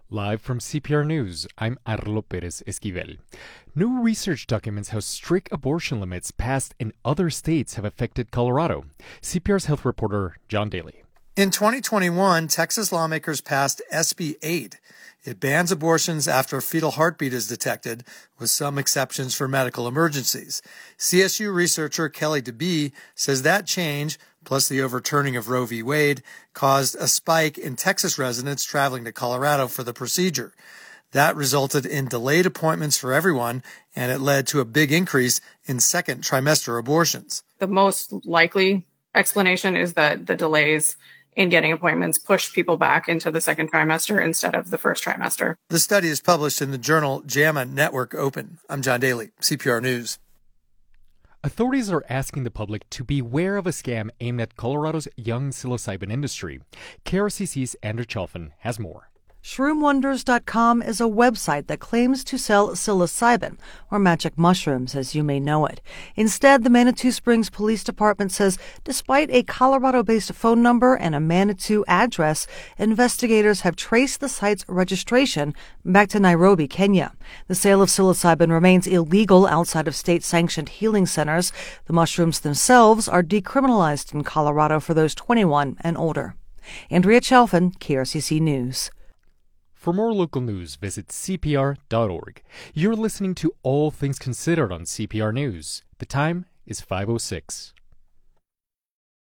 Live from CPR News, I'm Arlo Perez Esquivel. New research documents how strict abortion limits passed in other states have affected Colorado. CPR's health reporter, John Daly. In 2021, Texas lawmakers passed SB 8. It bans abortions after a fetal heartbeat is detected, with some exceptions for medical emergencies. CSU researcher Kelly DeBee says that change, plus the overturning of Roe v. Wade, caused a spike in Texas residents traveling to Colorado for the procedure. That resulted in delayed appointments for everyone, and it led to a big increase in second trimester abortions. The most likely explanation is that the delays in getting appointments push people back into the second trimester instead of the first trimester. The study is published in the journal JAMA Network Open. I'm John Daly, CPR News. Authorities are asking the public to beware of a scam aimed at Colorado's young psilocybin industry. KRCC's Andrew Chalfin has more. ShroomWonders.com is a website that claims to sell psilocybin, or magic mushrooms as you may know it. Instead, the Manitou Springs Police Department says despite a Colorado-based phone number and a Manitou address, investigators have traced the site's registration back to Nairobi, Kenya. The sale of psilocybin remains illegal outside of state-sanctioned healing centers. The mushrooms themselves are decriminalized in Colorado for those 21 and older. Andrea Chalfin, KRCC News. For more local news, visit CPR.org. You're listening to All Things Considered on CPR News. The time is 5:06.